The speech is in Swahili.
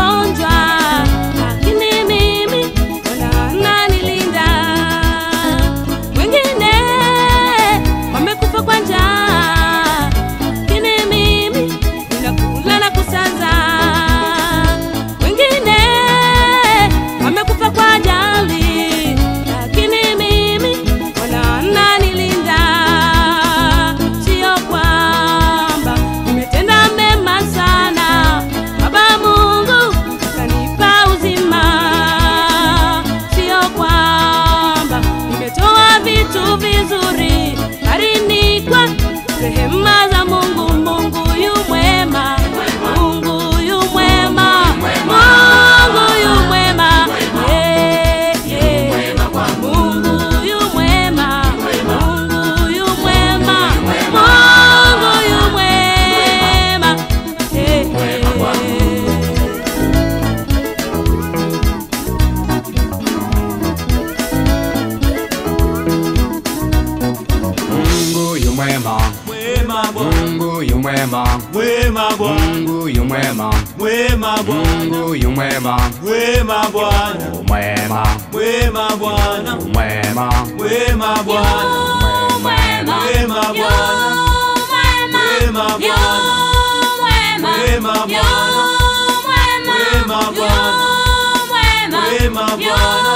magonjwa, lakini mimi Bwana ananilinda. Wengine wamekufa kwa njaa, lakini mimi ninakula na kusaza. Wengine wamekufa kwa ajali, lakini mimi Bwana ananilinda. Sio kwamba nimetenda mema sana, Baba Mungu kanipa uzima. Sio kwamba nimetoa vitu vizuri, bali ni kwa rehema za Mungu. Mungu yu mwema, Mungu yu mwema, Mungu yu mwema, Mungu yu mwema, Mungu yu mwema, Mungu yu mwema, Mungu yu mwema, Mungu yu mwema, Mungu yu mwema, Mungu yu mwema, mwema Bwana, mwema Bwana, mwema Bwana, mwema Bwana, mwema Bwana, mwema Bwana, mwema Bwana.